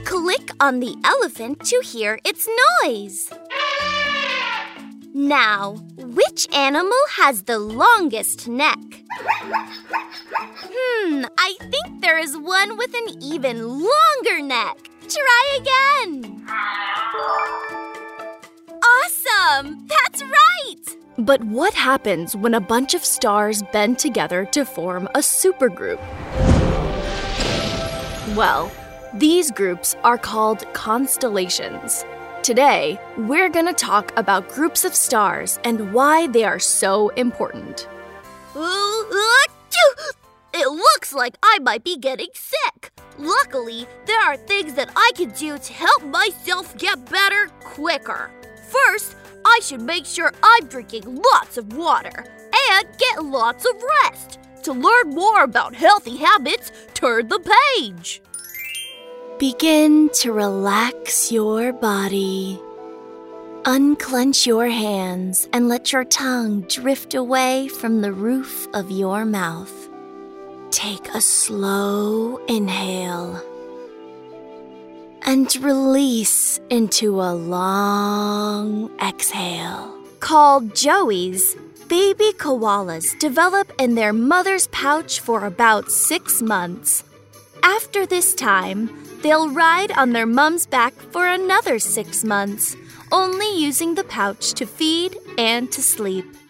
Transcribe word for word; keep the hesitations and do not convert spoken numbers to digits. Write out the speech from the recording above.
Click on the elephant to hear its noise. Now, which animal has the longest neck? Hmm, I think there is one with an even longer neck. Try again. Awesome! That's right! But what happens when a bunch of stars bend together to form a supergroup? Well, these groups are called constellations. Today, we're going to talk about groups of stars and why they are so important. It looks like I might be getting sick. Luckily, there are things that I can do to help myself get better quicker. First, I should make sure I'm drinking lots of water and get lots of rest. To learn more about healthy habits, turn the page. Begin to relax your body. Unclench your hands and let your tongue drift away from the roof of your mouth. Take a slow inhale and release into a long exhale. Called joeys, baby koalas develop in their mother's pouch for about six months. After this time, they'll ride on their mom's back for another six months, only using the pouch to feed and to sleep.